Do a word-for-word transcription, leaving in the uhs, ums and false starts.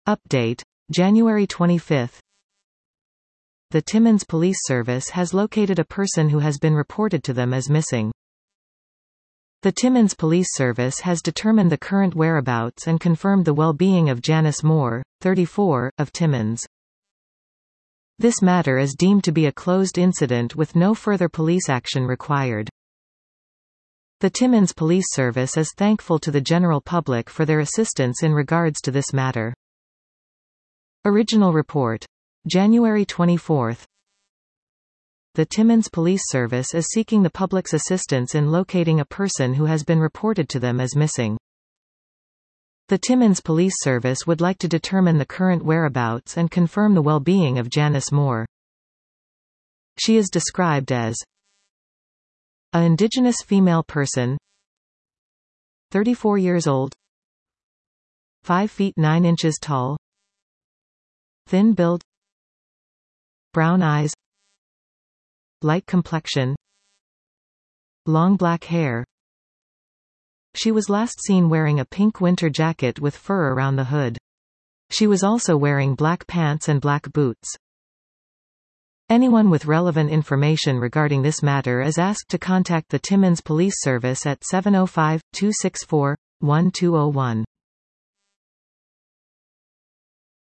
Update. January twenty-fifth. The Timmins Police Service has located a person who has been reported to them as missing. The Timmins Police Service has determined the current whereabouts and confirmed the well-being of Janice Moore, thirty-four, of Timmins. This matter is deemed to be a closed incident with no further police action required. The Timmins Police Service is thankful to the general public for their assistance in regards to this matter. Original report. January twenty-fourth. The Timmins Police Service is seeking the public's assistance in locating a person who has been reported to them as missing. The Timmins Police Service would like to determine the current whereabouts and confirm the well-being of Janice Moore. She is described as a Indigenous female person, thirty-four years old, five feet nine inches tall, thin build, brown eyes, light complexion, long black hair. She was last seen wearing a pink winter jacket with fur around the hood. She was also wearing black pants and black boots. Anyone with relevant information regarding this matter is asked to contact the Timmins Police Service at seven oh five, two six four, one two oh one.